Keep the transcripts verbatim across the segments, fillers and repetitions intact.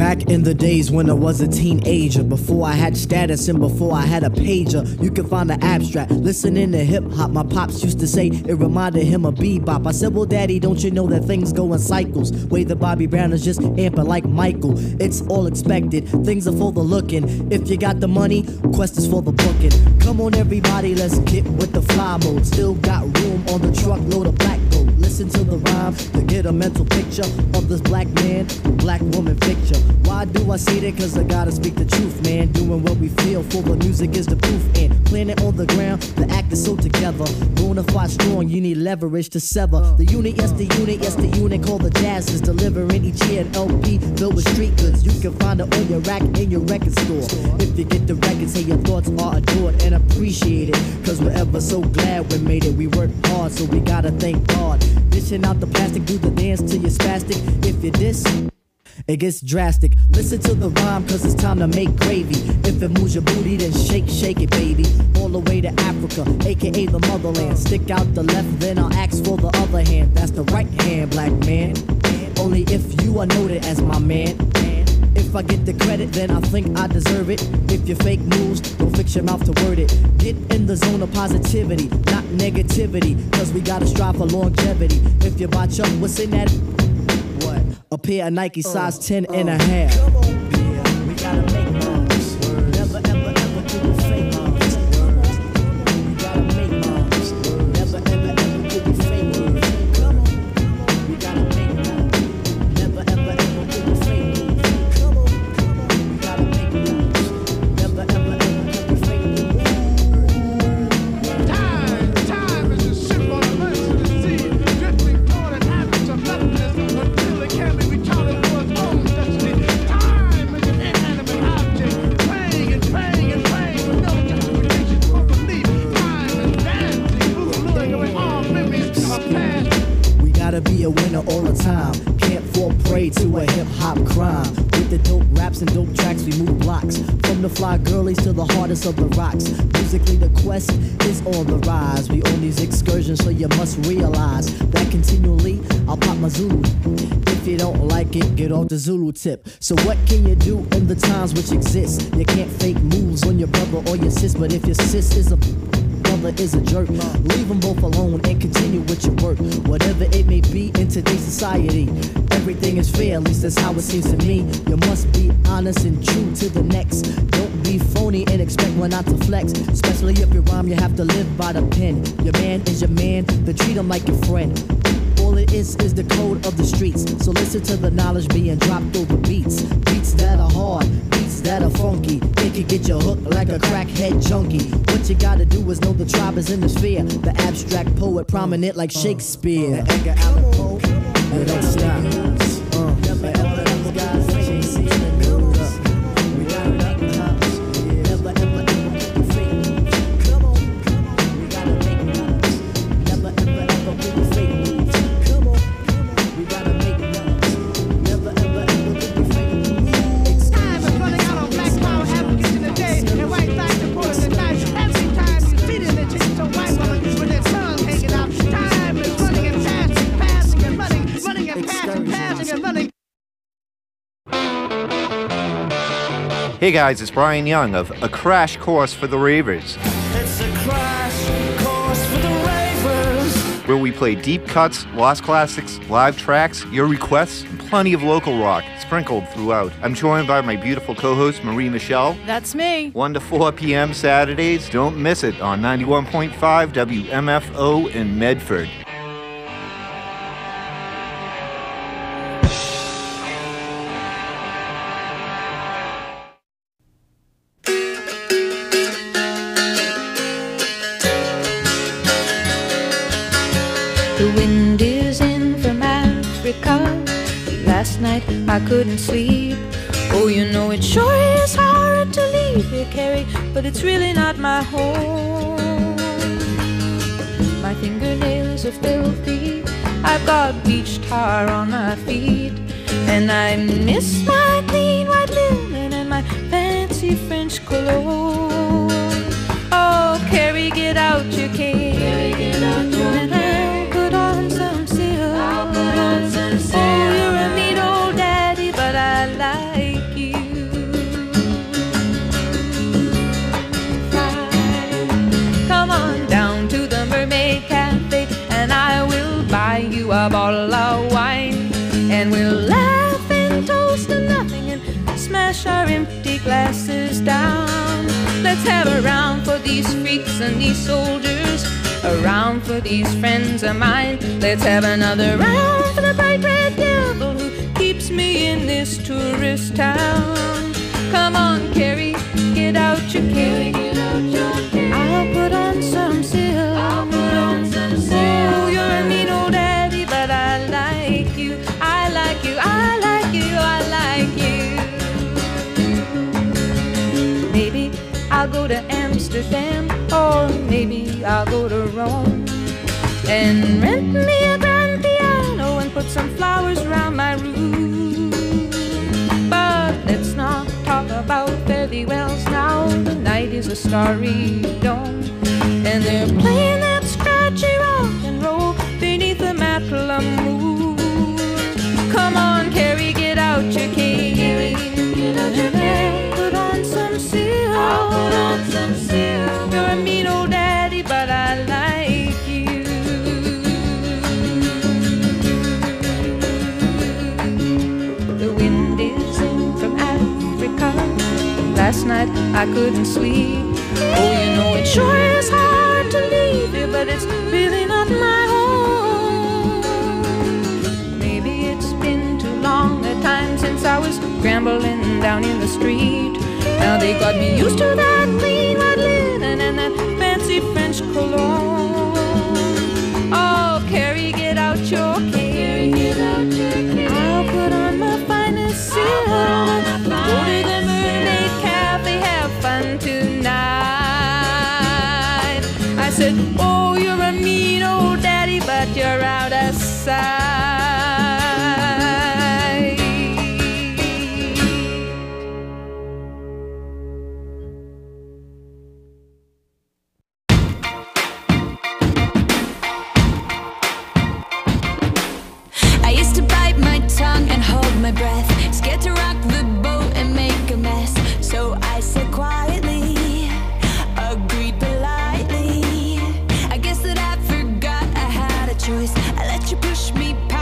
Back in the days when I was a teenager, before I had status and before I had a pager, you could find the abstract. Listening to hip hop, my pops used to say it reminded him of bebop. I said, well, daddy, don't you know that things go in cycles? Way that Bobby Brown is just amping like Michael. It's all expected, things are for the looking. If you got the money, quest is for the booking. Come on, everybody, let's get with the fly mode. Still got room on the truckload of black gold. Listen to the rhyme to get a mental picture of this black man, black woman picture. Why do I say that? Cause I gotta speak the truth, man. Doing what we feel for the music is the proof. And planet on the ground, the act is so together. Bonafide strong, you need leverage to sever. The unit, yes, the unit, yes, the unit called the Jazz is delivering each year an L P filled with street goods. You can find it on your rack in your record store. If you get the record, say your thoughts are adored and appreciated. Cause we're ever so glad we made it. We worked hard, so we gotta thank God. Dishing out the plastic, do the dance till you're spastic. If you diss, it gets drastic. Listen to the rhyme, cause it's time to make gravy. If it moves your booty, then shake, shake it, baby. All the way to Africa, aka the motherland. Stick out the left, then I'll ask for the other hand. That's the right hand, black man. Only if you are noted as my man. If I get the credit, then I think I deserve it. If you fake news, don't fix your mouth to word it. Get in the zone of positivity, not negativity. Cause we gotta strive for longevity. If you buy Chuck, what's in that? What? A pair of Nike size uh, ten uh, and a half. Come on, yeah, we gotta make moms. Never, ever, ever do the fake moms. We gotta make moms. Never, ever, ever do the fake moms. Come on, we gotta make moms. Never, ever, ever do the fake moms. Come on, we gotta make moms. Never, ever, ever do the fake moms. Time, time is a symbol of mercy to see. Drifting toward an average of nothingness until it can be retarded for its own destiny. Time is an inanimate object, praying and praying and praying with no justification for belief. Time is dancing, moving, luring away all memories of past. We gotta be a winner all the time. Can't fall prey to a hip-hop crime. With the dope raps and dope tracks, we move blocks. From the fly girlies to the hardest of the rocks. Musically, the quest is on the rise. We own these excursions, so you must realize that continually, I'll pop my Zulu. If you don't like it, get off the Zulu tip. So what can you do in the times which exist? You can't fake moves on your brother or your sis, but if your sis is a brother is a jerk, leave them both alone and continue with your work. Whatever it may be in today's society, everything is fair, at least that's how it seems to me. You must be honest and true to the next. Don't be phony and expect one not to flex. Especially if you rhyme, you have to live by the pen. Your man is your man, then treat him like your friend. All it is is the code of the streets. So listen to the knowledge being dropped over beats. Beats that are hard, beats that are funky. It can get you hooked like a crackhead junkie. What you gotta do is know the tribe is in the sphere. The abstract poet prominent like Shakespeare. The Edgar Allan Poe, you don't stop. Uh, never ever those guys chasing the news. We gotta make moms. Never ever ever do the fake moves. Come on, we gotta make moms. Never ever ever do the fake moves. Come on, we gotta make moms. Never ever ever do the fake moves. Time is running out on black power, Africans in the day, and white flags are pouring the night. Every time you see them, they change to white woman with their tongue hanging out. Time is running and passing, passing and running, running and passing, passing and running. Hey guys, it's Brian Young of A Crash Course for the Ravers. It's a crash course for the ravers. Where we play deep cuts, lost classics, live tracks, your requests, and plenty of local rock sprinkled throughout. I'm joined by my beautiful co-host, Marie Michelle. That's me. one to four p.m. Saturdays. Don't miss it on ninety-one point five W M F O in Medford. The wind is in from Africa. Last night I couldn't sleep. Oh, you know it sure is hard to leave here, Carrie, but it's really not my home. My fingernails are filthy. I've got beach tar on my feet, and I miss my clean white linen and my fancy French cologne. Oh, Carrie, get out your cane. Carrie, get out your cane. Put on some silk. Oh, you're a neat old daddy, but I like you a bottle of wine, and we'll laugh and toast to nothing and smash our empty glasses down. Let's have a round for these freaks and these soldiers, a round for these friends of mine. Let's have another round for the bright red devil who keeps me in this tourist town. Come on, Carrie, get out your Carrie, get out your Carrie. I'll put on some silk. I'll put on some silk. Oh, you're a mean old daddy, but I like you. I like you. I like you. I like you. Maybe I'll go to Amsterdam, or maybe I'll go to Rome, and rent me a grand piano and put some flowers around my room. But let's not talk about fare thee wells now. The night is a starry dome, and they're playing that scratchy rock and roll beneath the Matla moon. Come on, Carrie, get out your cane, get out your cane. Put on some silk. I'll put on some silk. You're a mean old daddy, but I like you. The wind is in from Africa. Last night I couldn't sleep. Oh, you know it sure is hard to leave you, but it's really not my home. Maybe it's been too long a time since I was scrambling down in the street. Now they got me used to that clean white linen and that fancy French cologne. Oh, Carrie, get out your Carrie, get out your Carrie. I'll put on my finest silk. Go to the Mermaid Cafe, have fun tonight. I said, oh, you're a mean old daddy, but you're out of sight. And hold my breath, scared to rock the boat and make a mess. So I said quietly, agreed politely. I guess that I forgot I had a choice. I let you push me past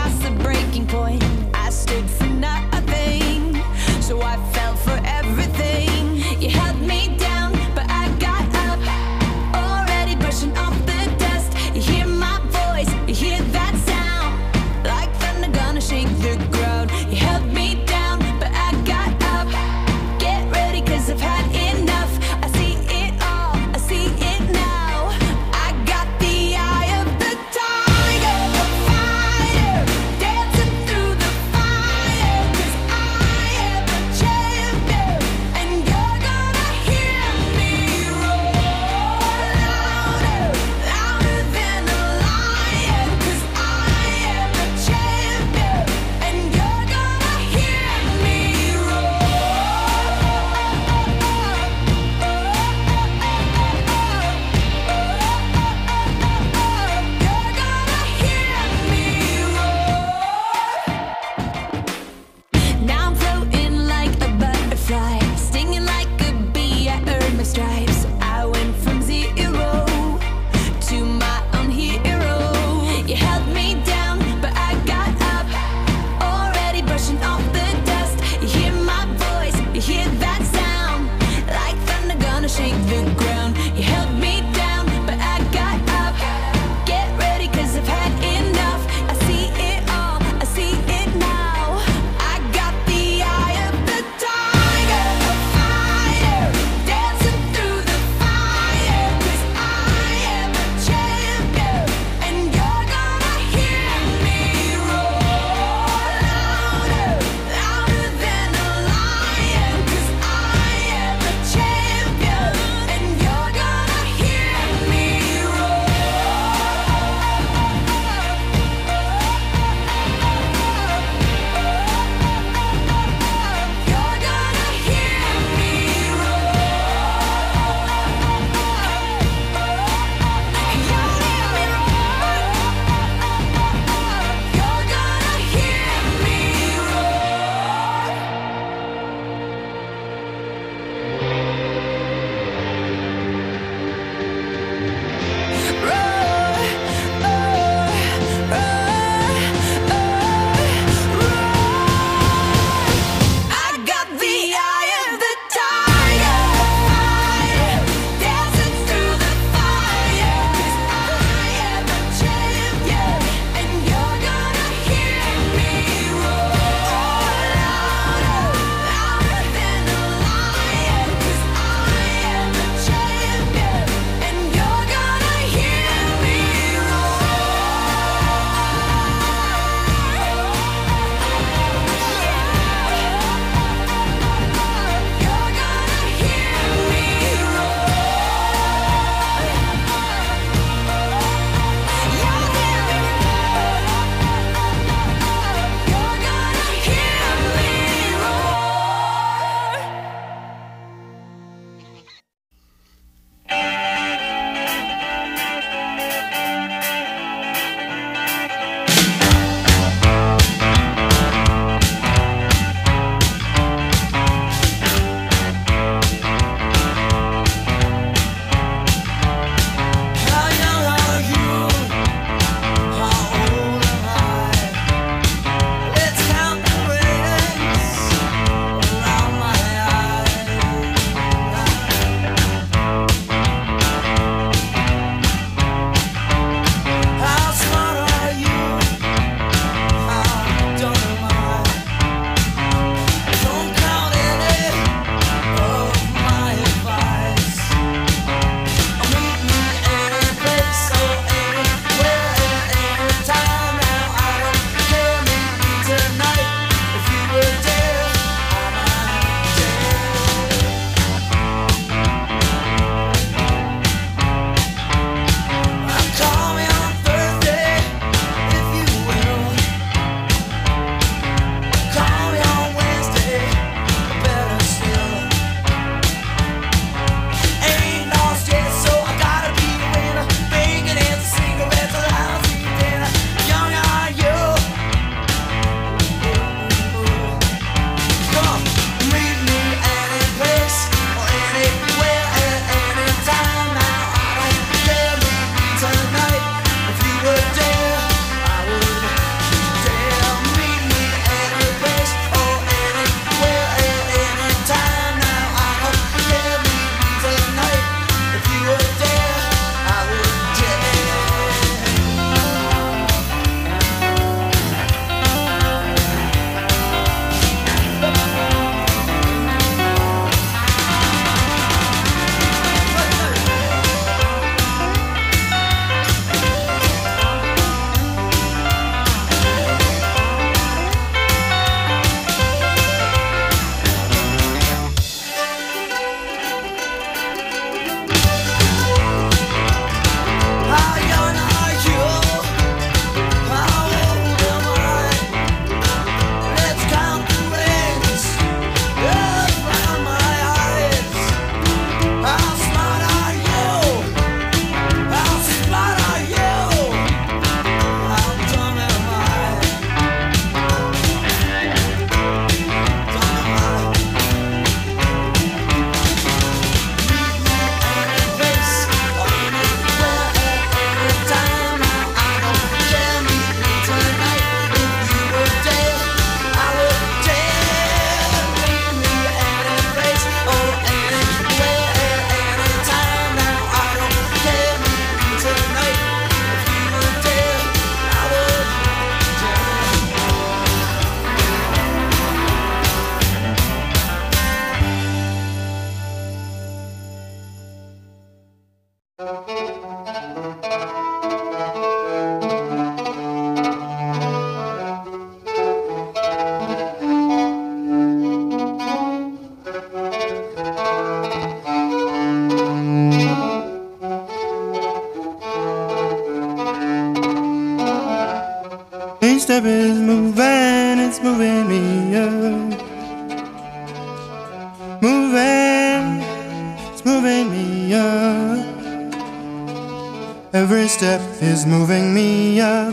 Each step is moving, it's moving me up. Moving, it's moving me up. Every step is moving me up.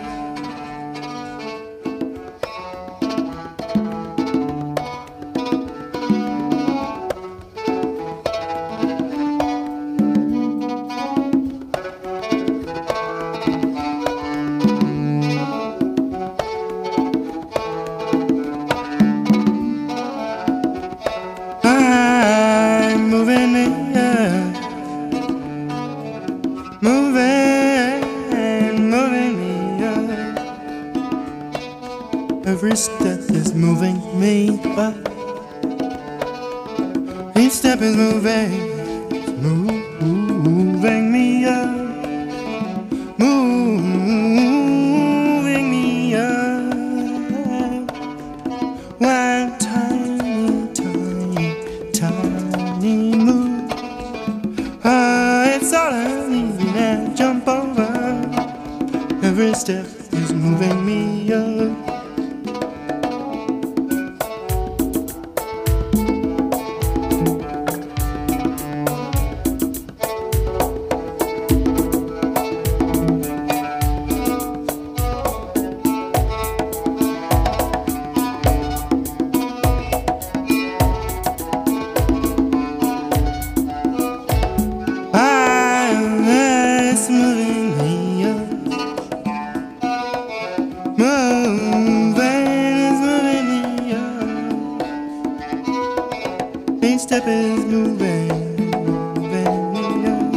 Every step is moving me up. Each step is moving, moving me up. Moving me up. One tiny, tiny, tiny move. Ah, it's all I need to jump over. Every step is moving me up. Step is moving, moving me up.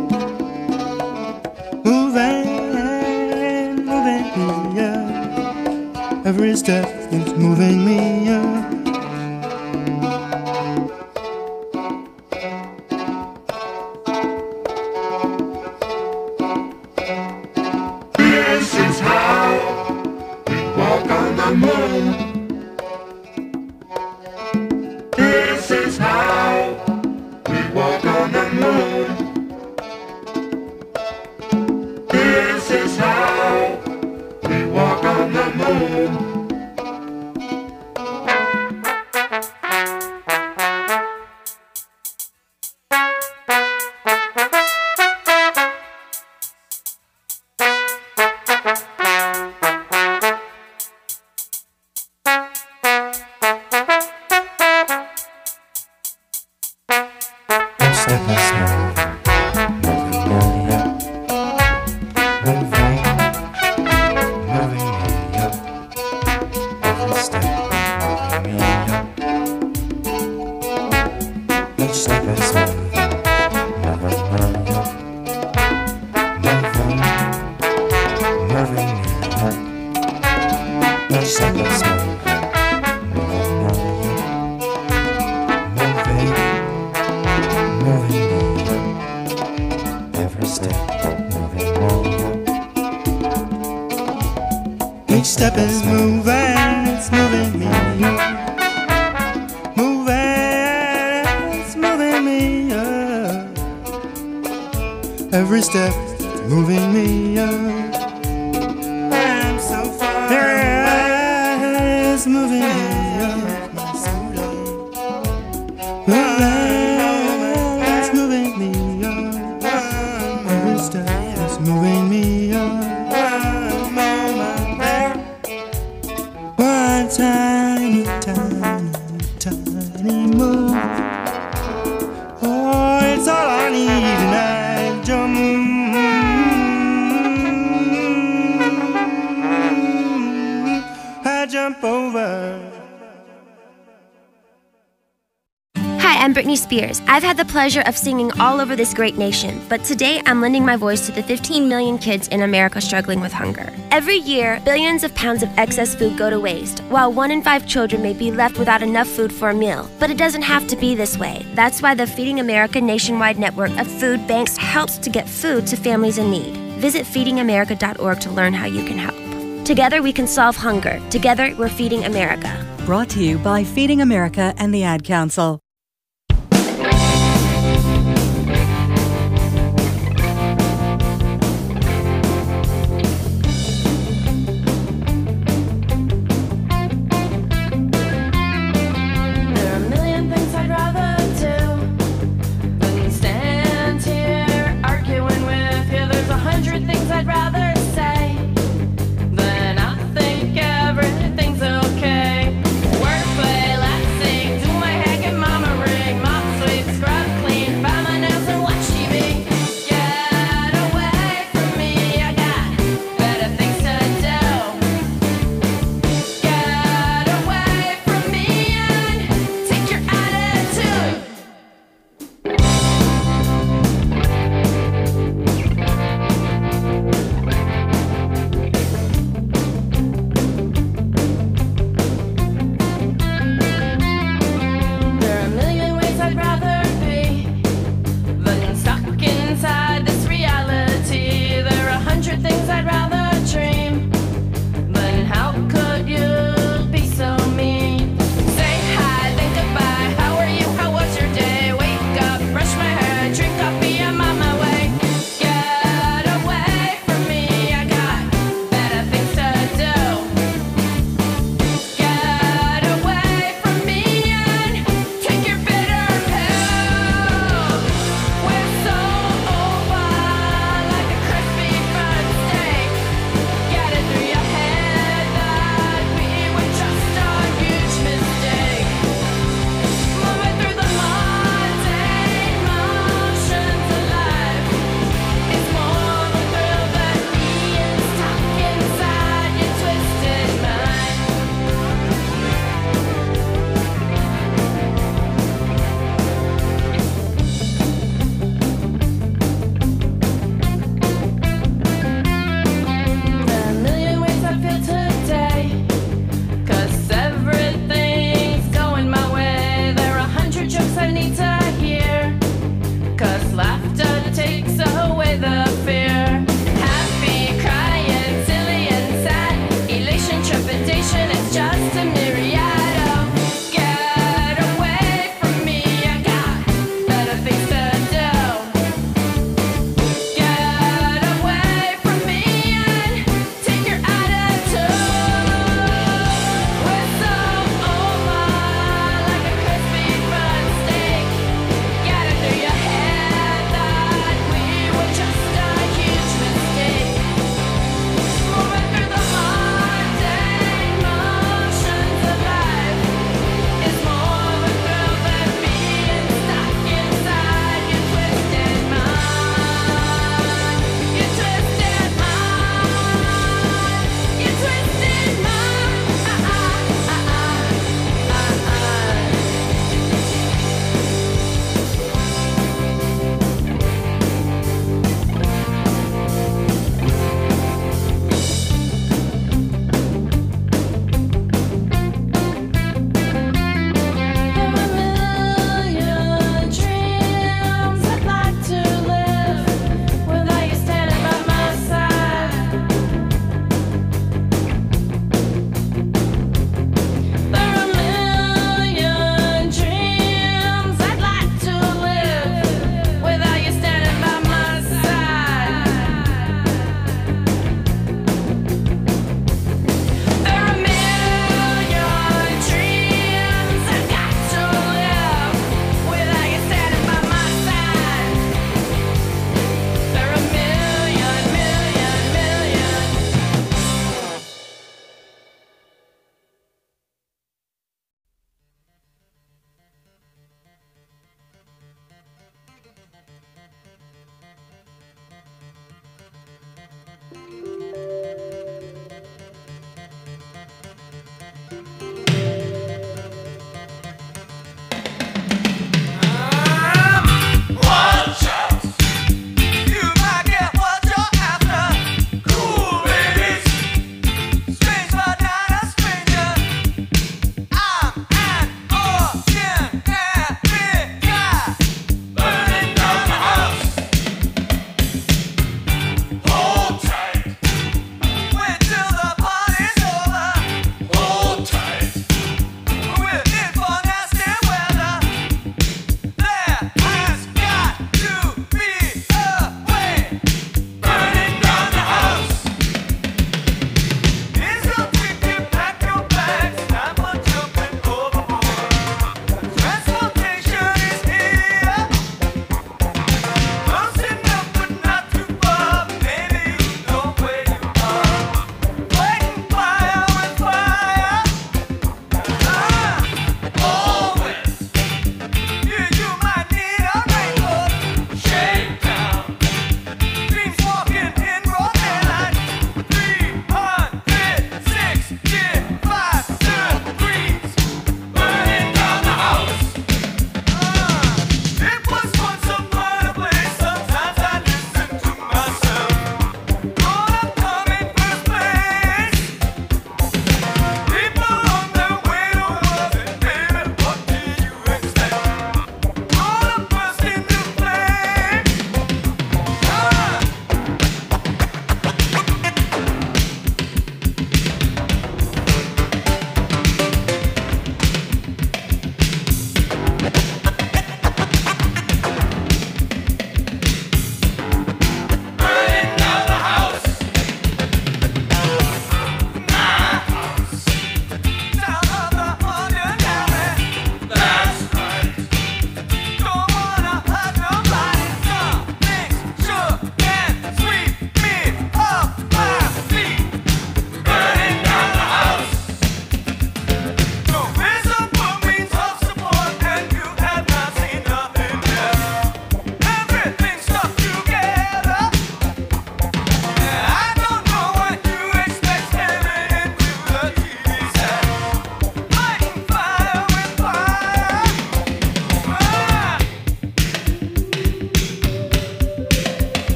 Moving, moving me up. Every step is moving me up. This is how we walk on the moon. This is how we walk on the moon. This is how we walk on the moon. Each step is moving, it's moving me up. Moving, it's moving me up. Every step is moving me up. I'm so far away. It's moving me up. Moving, it's moving me up. Every step is moving me up. One tiny, tiny, tiny move. Oh, it's all I need, and I jump. I jump over. Hi, I'm Britney Spears. I've had the pleasure of singing all over this great nation, but today I'm lending my voice to the fifteen million kids in America struggling with hunger. Every year, billions of pounds of excess food go to waste, while one in five children may be left without enough food for a meal. But it doesn't have to be this way. That's why the Feeding America nationwide network of food banks helps to get food to families in need. Visit feeding america dot org to learn how you can help. Together we can solve hunger. Together we're feeding America. Brought to you by Feeding America and the Ad Council.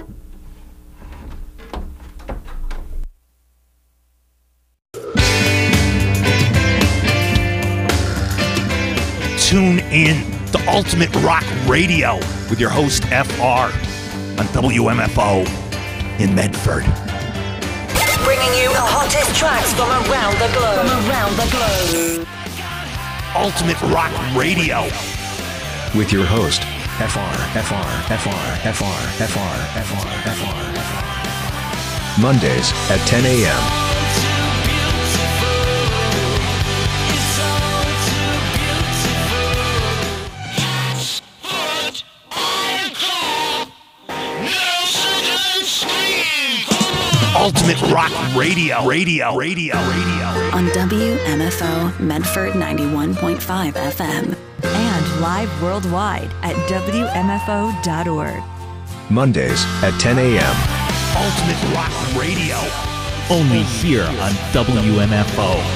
Tune in to Ultimate Rock Radio with your host F R on W M F O in Medford. Bringing you the hottest tracks from around the globe. From around the globe. Ultimate Rock Radio with your host F R, F R, F R, F R, F R, F R, F R, F R. Mondays at ten a.m. Ultimate Rock Radio, Radio, Radio, Radio. On W M F O Medford ninety-one point five F M. And live worldwide at W M F O dot org. Mondays at ten a.m. Ultimate Rock Radio. Only here on W M F O.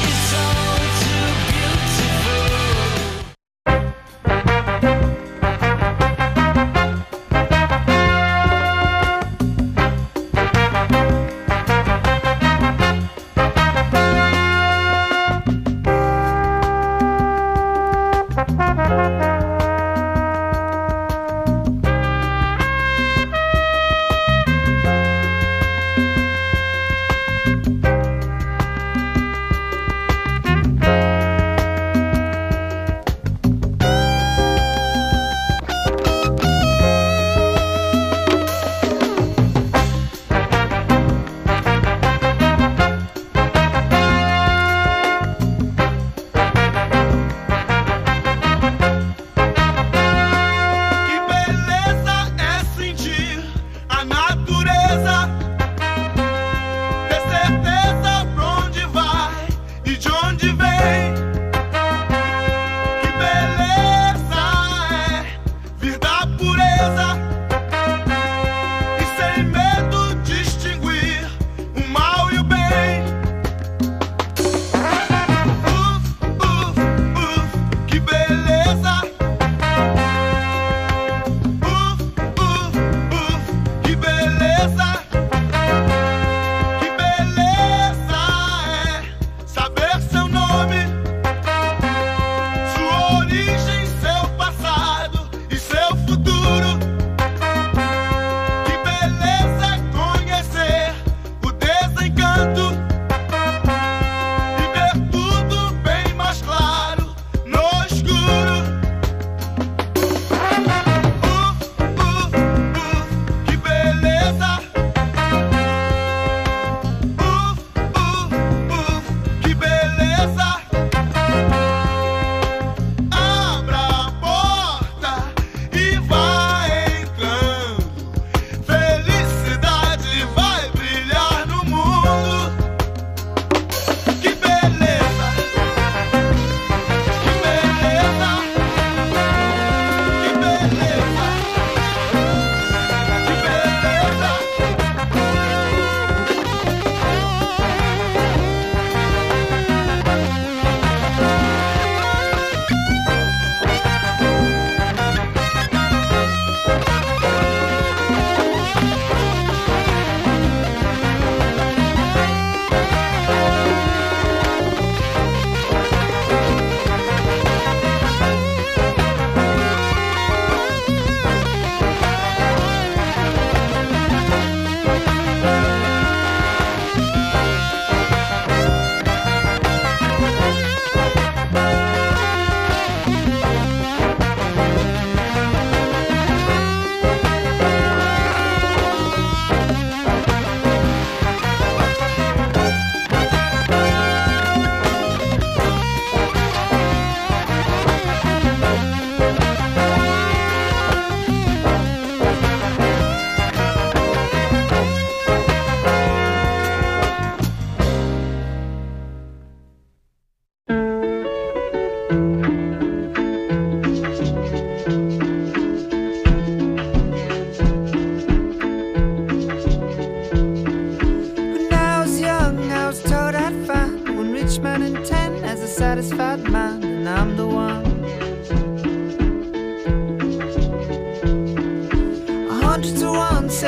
satisfied mind, and I'm the one. A hundred to one, say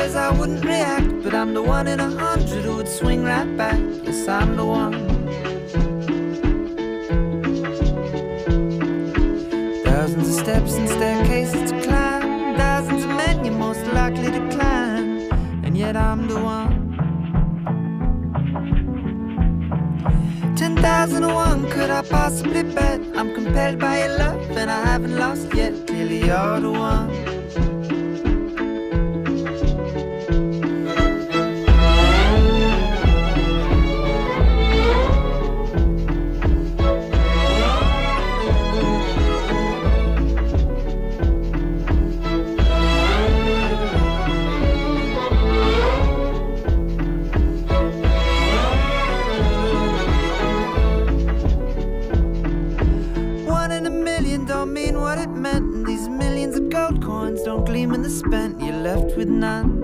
says I wouldn't react, but I'm the one in a hundred who would swing right back. Yes, I'm the one. Thousands of steps and staircases to climb, thousands of men you're most likely to climb, and yet I'm the one. Ten thousand and one, could I possibly bet? I'm compelled by your love and I haven't lost yet. Clearly you're the one. Don't gleam in the spent, you're left with none.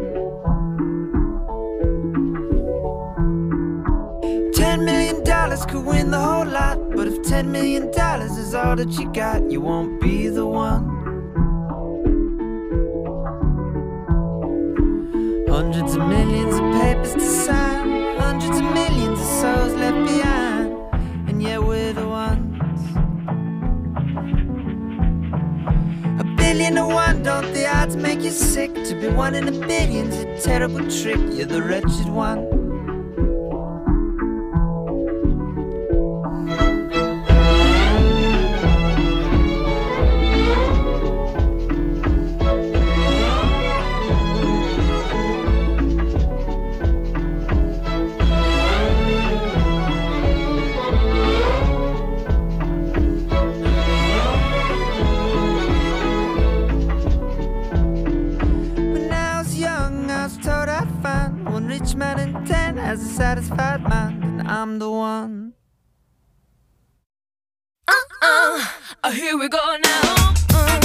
Ten million dollars could win the whole lot, but if ten million dollars is all that you got, you won't be the one. Hundreds of millions of papers to sign, hundreds of millions of souls left behind, and yet we're the ones. Billion to one, don't the odds make you sick? To be one in a billion's a terrible trick. You're the wretched one. Rich man in ten has a satisfied mind, and I'm the one. Uh-uh, uh, here we go now. Uh.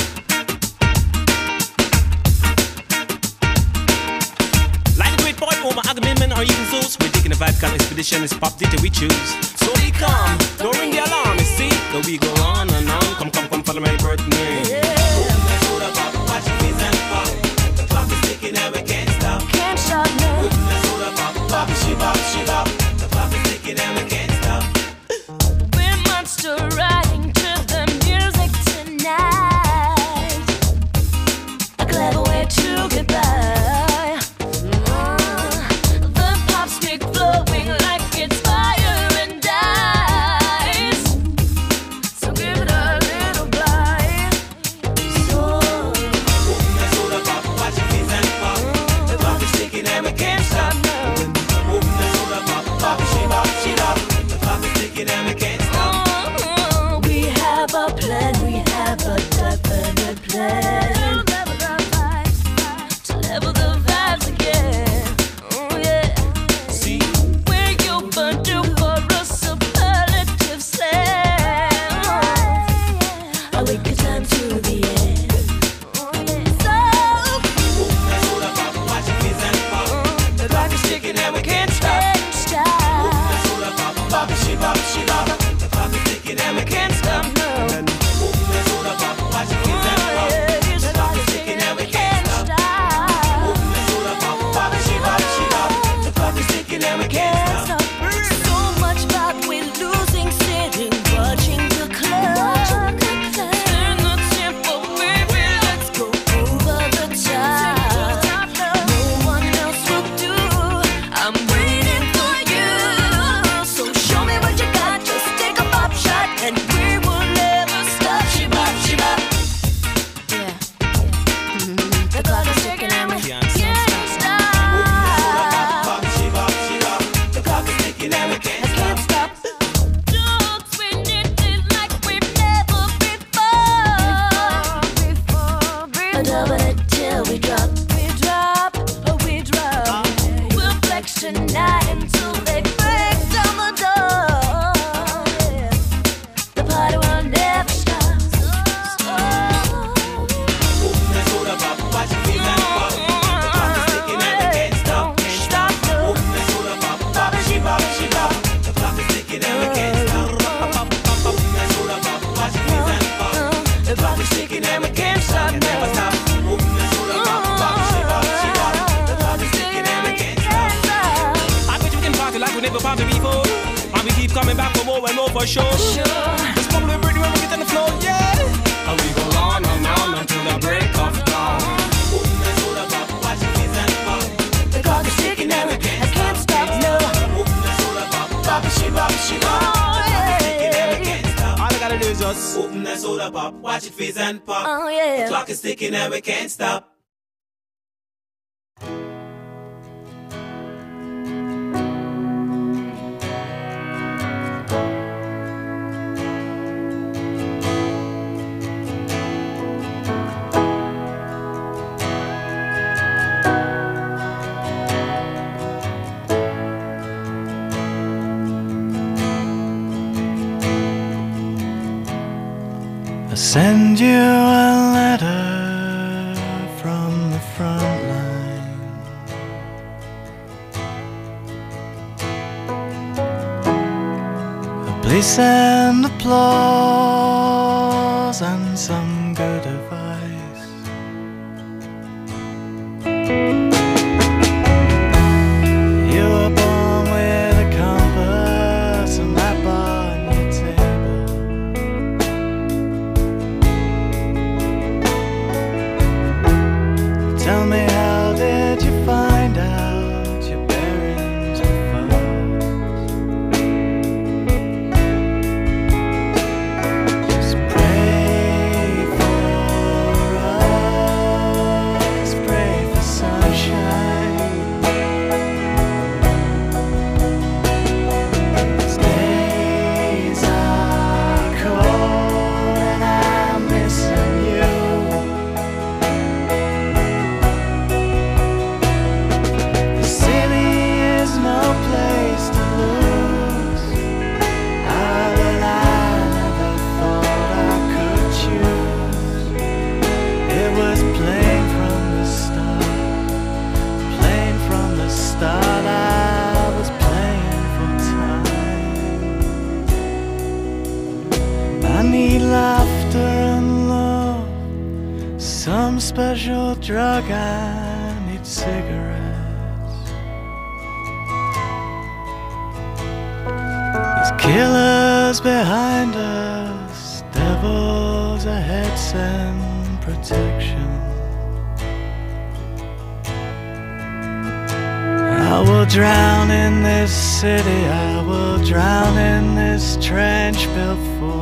Like the great poet Omar Agamemnon or even Zeus, we're taking a Vatican expedition, it's pop data we choose. So we come, don't ring the alarm, you see, that we go on and on. Come, come, come, follow my birthday. Yeah. Watch your face and pop. The clock is ticking and we can't stop. Can't stop now. Bop, she bop, she bop. The pop is ticking and we can't stop. We're monster riding to the music tonight. A clever way to get by. Uh, the pop stick flowing like it's fire and ice. So give it a little bite. oh, I know for sure. It's probably Britney when we get on the floor, yeah. And we go on and on until the break of dawn. Open the soda pop, watch it fizz and pop. The clock is ticking and I can't stop, no. Open the soda pop, Bop, she bop, she bop. all I gotta do is just open that soda pop, watch it fizz and pop. Oh, yeah. The clock is ticking and we can't stop. I send you a letter from the front line. Please send applause and some good advice. You were born with a compass and that bar on your table. Tell me, how did you find out your bearings were false? Just pray for us, pray for sunshine. These days are cold and I'm missing you. The city is no place to lose. Island I never thought I could choose. It was plain from the start, plain from the start. I was playing for time. I need laughter and love, some special drug. I need cigarettes. There's killers behind us, devils ahead, send protection. I will drown in this city, I will drown in this trench built for